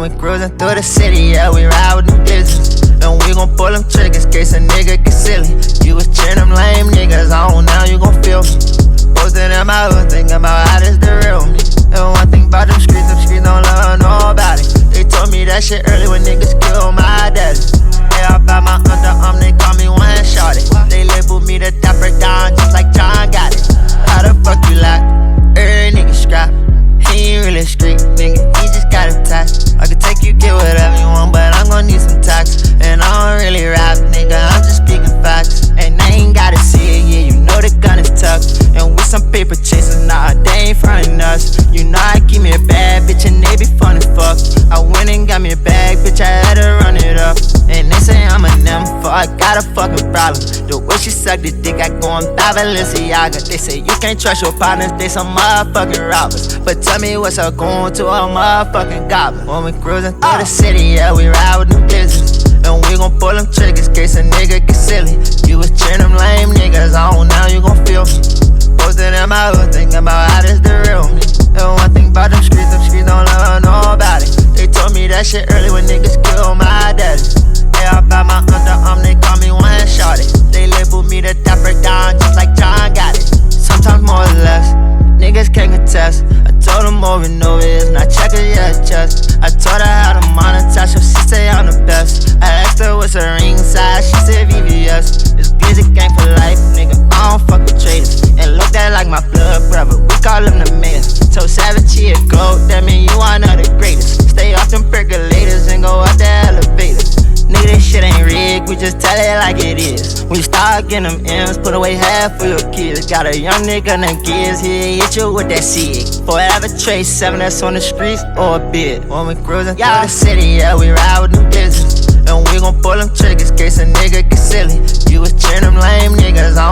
When we cruising through the city, yeah, we ride with them business. And we gon' pull them triggers, case a nigga get silly. You was cheering them lame niggas on, now you gon' feel me. Posted in my hood, thinking about how this the real me. And one thing about them streets don't love nobody. They told me that shit early when niggas killed my daddy. Yeah, I by my underarm, they call me one shorty. They label me the dapper down just like John got it. How the fuck you like? Every nigga scrap. He ain't really street nigga, he just got a tax. I could take you, get whatever you want, but I'm gon' need some tax. And I don't really rap, nigga, I'm just speaking facts. And I ain't gotta see it, yeah, you know the gun is tucked. And with some paper chasers, nah, they ain't frontin' us. You know I keep me a bad bitch and they be fun as fuck. I went and got me a bag, bitch, I had to run it up. And they say I'm a nympho, I got a fucking problem. The way she suck the dick, I go on Balenciaga. They say you can't trust your partners, they some motherfucking robbers. But tell me what's up going to a motherfucking goblin. When we cruising through the city, yeah, we ride with them business. And we gon' pull them triggers, case a nigga get silly. You was cheering them lame niggas on, now you gon' feel me. Posted in my hood, thinking about how this the real me. And one thing about them streets don't love nobody. They told me that shit early when niggas killed my daddy. Yeah, I by my underarm, they call me one shorty. They label me the dapper down just like John got it. Sometimes more or less, niggas can't contest. I told them over and over, it's not checkers, yeah, it's chest. I taught her how to monetize, so she say I'm the best. I asked her what's her ring size, she said VVS. It's Glizzy gang for life, nigga, I don't fuck with traders. And look that like my blood brother, we call him the mayor. So Savage, he a goat, that mean you one of the greatest. Stay off them percolators and go up the elevator. Nigga, this shit ain't rigged, we just tell it like it is. When you start getting them M's, put away half for your kids. Got a young nigga named Giz, he hit you with that SIG. Forever trace 7 that's on the streets or a bid. When we cruising through the city, yeah, we ride with them business. And we gon' pull them triggers, case a nigga get silly. You was cheering them lame niggas on.